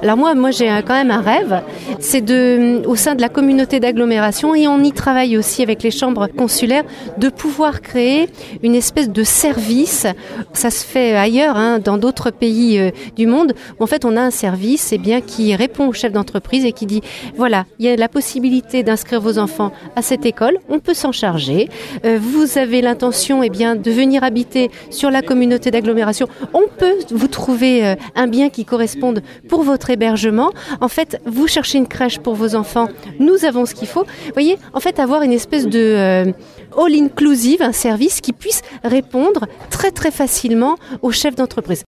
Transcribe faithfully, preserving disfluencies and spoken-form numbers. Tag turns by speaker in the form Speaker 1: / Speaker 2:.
Speaker 1: Alors moi, moi j'ai quand même un rêve, c'est de, au sein de la communauté d'agglomération, et on y travaille aussi avec les chambres consulaires, de pouvoir créer une espèce de service. Ça se fait ailleurs, hein, dans d'autres pays euh, du monde. Où en fait, on a un service eh bien, qui répond au chef d'entreprise et qui dit, voilà, il y a la possibilité d'inscrire vos enfants à cette école, on peut s'en charger. Euh, vous avez l'intention eh bien, de venir habiter sur la communauté d'agglomération, on peut vous trouver euh, un bien qui corresponde pour votre hébergement. En fait, vous cherchez une crèche pour vos enfants, nous avons ce qu'il faut. Vous voyez, en fait, avoir une espèce de euh, all-inclusive, un service qui puisse répondre très très facilement aux chefs d'entreprise.